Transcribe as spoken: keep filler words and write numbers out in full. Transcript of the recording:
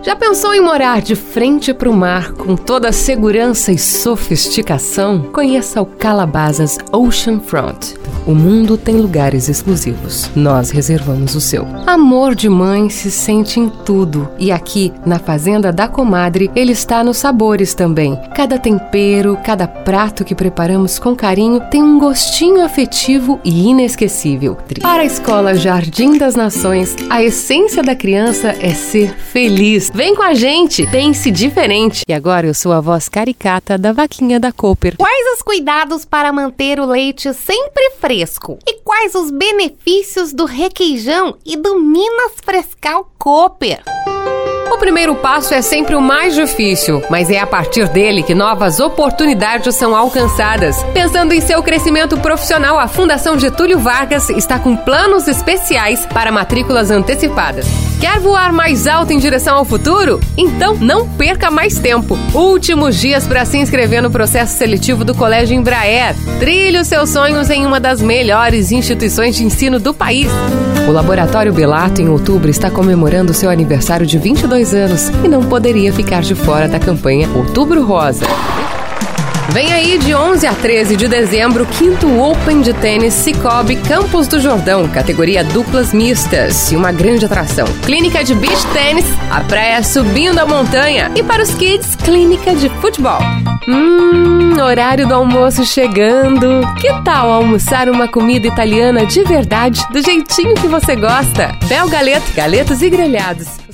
Já pensou em morar de frente para o mar com toda a segurança e sofisticação? Conheça o Calabasas Oceanfront. O mundo tem lugares exclusivos. Nós reservamos o seu. Amor de mãe se sente em tudo. E aqui, na Fazenda da Comadre, ele está nos sabores também. Cada tempero, cada prato que preparamos com carinho tem um gostinho afetivo e inesquecível. Para a Escola Jardim das Nações, a essência da criança é ser feliz. Vem com a gente, pense diferente. E agora eu sou a voz caricata da vaquinha da Cooper. Quais os cuidados para manter o leite sempre fresco? E quais os benefícios do requeijão e do Minas Frescal Cooper? O primeiro passo é sempre o mais difícil, mas é a partir dele que novas oportunidades são alcançadas. Pensando em seu crescimento profissional, a Fundação Getúlio Vargas está com planos especiais para matrículas antecipadas. Quer voar mais alto em direção ao futuro? Então não perca mais tempo. Últimos dias para se inscrever no processo seletivo do Colégio Embraer. Trilhe os seus sonhos em uma das melhores instituições de ensino do país. O Laboratório Belato, em outubro, está comemorando seu aniversário de vinte e dois anos e não poderia ficar de fora da campanha Outubro Rosa. Vem aí de onze a treze de dezembro, quinto Open de Tênis Cicobi Campos do Jordão, categoria duplas mistas e uma grande atração. Clínica de beach tênis, a praia subindo a montanha e para os kids, clínica de futebol. Hum, horário do almoço chegando. Que tal almoçar uma comida italiana de verdade, do jeitinho que você gosta? Bel Galeto, galetos e grelhados.